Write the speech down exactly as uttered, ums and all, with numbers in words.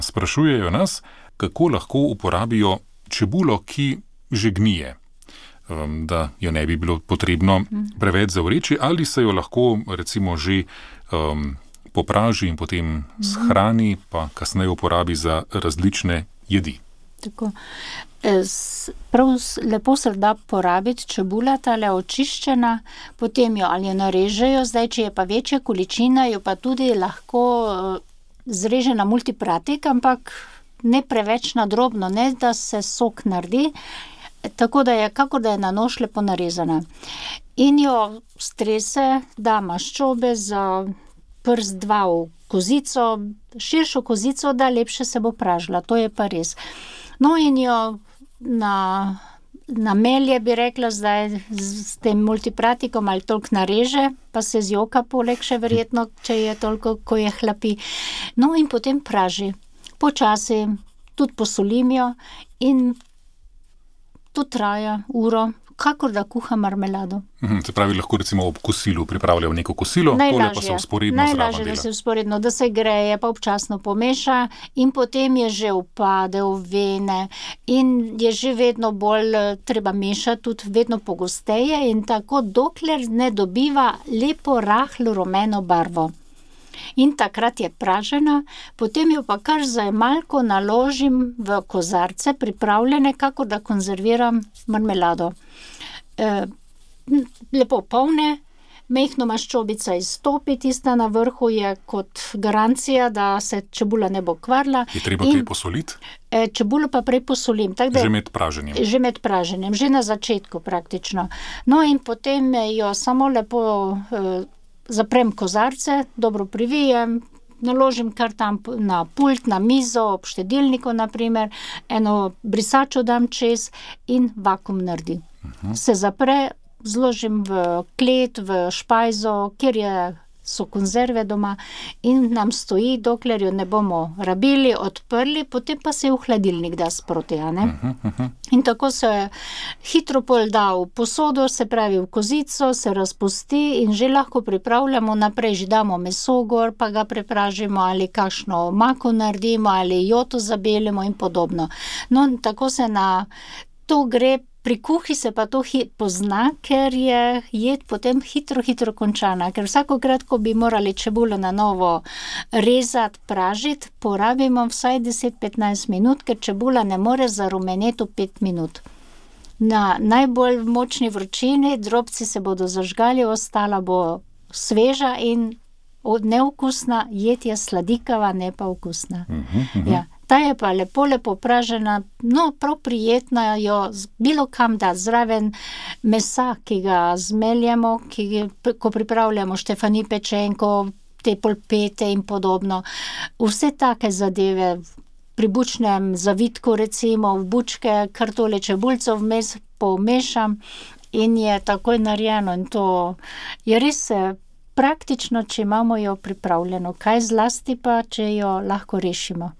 Sprašujejo nas, kako lahko uporabijo čebulo, ki že gnije, da jo ne bi bilo potrebno preveč zavreči, ali se jo lahko recimo že um, popraži in potem shrani, pa kasneje uporabi za različne jedi. Tako. Prav lepo se da porabiti čebula, tale očiščena, potem jo ali jo narežejo, zdaj, če je pa večja količina, jo pa tudi lahko zreže na multipratik, ampak ne preveč na drobno, ne da se sok naredi, tako da je, kakor da je na nož lepo narezana. In jo strese, da maščobe za prst dva v kozico, širšo kozico, da lepše se bo pražila, to je pa res. No in jo na, na melje, bi rekla, zdaj s tem multipratikom ali toliko nareže, pa se zjoka poleg še verjetno, če je toliko, ko je hlapi. No in potem praži. Počasi, tudi posolim jo in to traja uro, kakor da kuha marmelado. Mhm, se pravi, lahko recimo ob kosilu pripravljajo neko kosilo, tole pa se vzporedno zraven dela. Najlažje, da se vzporedno, da se greje, pa občasno pomeša in potem je že upade v vene in je že vedno bolj treba mešati, tudi vedno pogosteje in tako, dokler ne dobiva lepo rahlo rumeno barvo. In takrat je pražena, potem jo pa kar zajemalko naložim v kozarce, pripravljene, kakor da konzerviram marmelado. E, lepo polne, mehno maščobica izstopi, tista na vrhu je kot garancija, da se čebula ne bo kvarila. Je treba kaj posoliti? E, čebulo pa prej posolim. Tak, da, že med praženjem? Že med praženjem, že na začetku praktično. No in potem jo samo lepo e, zaprem kozarce, dobro privijem, naložim kar tam na pult, na mizo, ob štedilniku naprimer, eno brisačo dam čez in vakuum naredi. Uh-huh. Se zapre, zložim v klet, v špajzo, kjer je, so konzerve doma in nam stoji, dokler jo ne bomo rabili, odprli, potem pa se v hladilnik da sproti, a ne? Uh-huh, uh-huh. In tako se hitro pol da v posodo, se pravi v kozico, se razpusti in že lahko pripravljamo naprej, že damo meso gor, pa ga prepražimo ali kakšno omako naredimo ali joto zabelimo in podobno. No, tako se na to gre. Pri kuhi se pa to hi- pozna, ker je jed potem hitro, hitro končana, ker vsakokrat, ko bi morali čebulo na novo rezati, pražiti, porabimo vsaj deset do petnajst minut, ker čebula ne more zarumeneti v pet minut. Na najbolj močni vročini drobci se bodo zažgali, ostala bo sveža in neokusna, jed je sladikava, ne pa okusna. Uh-huh, uh-huh. Ja. Ta je pa lepo, lepo pražena, no, prav prijetna jo bilo kam da zraven mesa, ki ga zmeljemo, ki, ko pripravljamo štefani pečenko, te polpete in podobno. Vse take zadeve pri bučnem zavitku, recimo v bučke, kar tole čebulco vmes pomešam in je takoj narejeno in to je res praktično, če imamo jo pripravljeno, kaj zlasti pa, če jo lahko rešimo.